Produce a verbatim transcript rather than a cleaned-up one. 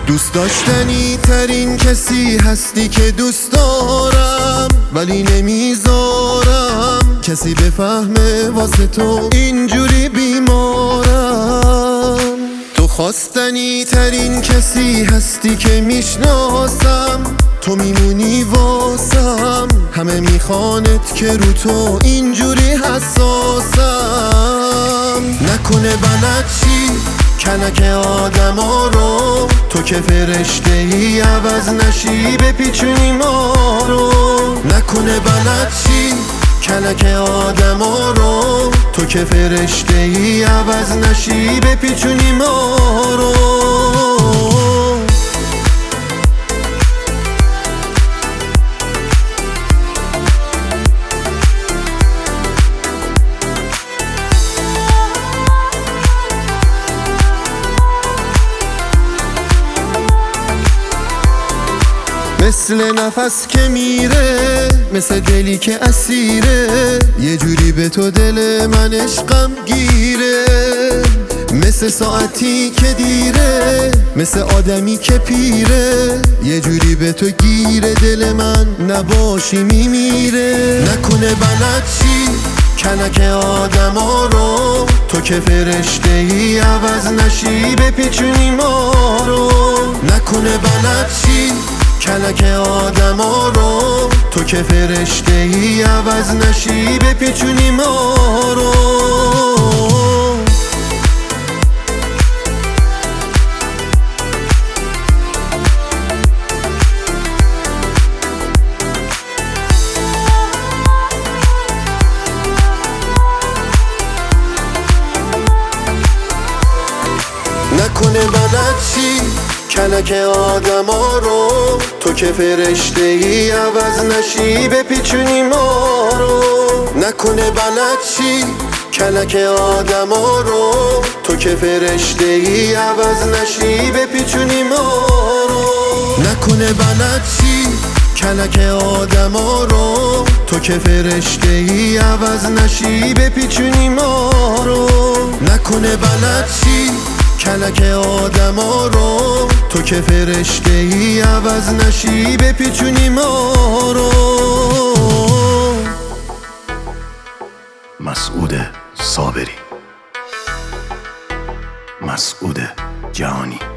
دوست داشتنی ترین کسی هستی که دوست دارم، ولی نمیذارم کسی بفهمه واسه تو اینجوری بیمارم. تو خواستنی ترین کسی هستی که میشناسم، تو میمونی واسم، همه میخوانت که رو تو اینجوری حساسم. نکنه بلد چی کلک آدم ها رو، تو که فرشته ای عوض نشی بپیچونی ما رو. نکنه بلد چی کلک آدم ها رو، تو که فرشته ای عوض نشی بپیچونی ما رو. مثل نفس که میره، مثل دلی که اسیره، یه جوری به تو دل من عشقم گیره. مثل ساعتی که دیره، مثل آدمی که پیره، یه جوری به تو گیره دل من، نباشی میمیره. نکنه بلد چی کلک آدم ها رو، تو که فرشته ای عوض نشی بپیچونی ما رو. نکنه بلد چی کلک آدم ها رو، تو که فرشته ای عوض نشی بپیچونی ما رو. نکنه بلد چی کلک آدم ها رو، تو که فرشته ای عوض نشی بپیچونی ما رو. نکنه بلد چی کلک آدم ها رو، تو که فرشته ای عوض نشی بپیچونی ما رو. نکنه بلد چی کلک آدم ها رو، تو که فرشته ای عوض نشی بپیچونی ما رو. نکنه بلد چی کلک آدم ها رو، تو که فرشته ای عوض نشی بپیچونی ما رو. مسعود صابری، مسعود جهانی.